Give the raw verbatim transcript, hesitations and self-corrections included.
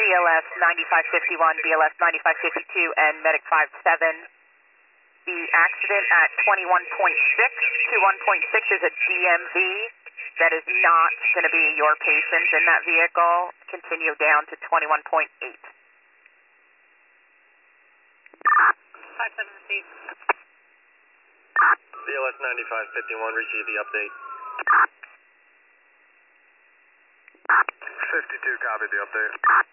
L S ninety-five fifty-one, B L S ninety-five fifty-two, and Medic five seven. The accident at twenty-one point six, twenty-one point six is a D M V. That is not going to be your patient in that vehicle. Continue down to twenty-one point eight. five seven received. B L S ninety-five fifty-one, receive the update. fifty-two, copy the update.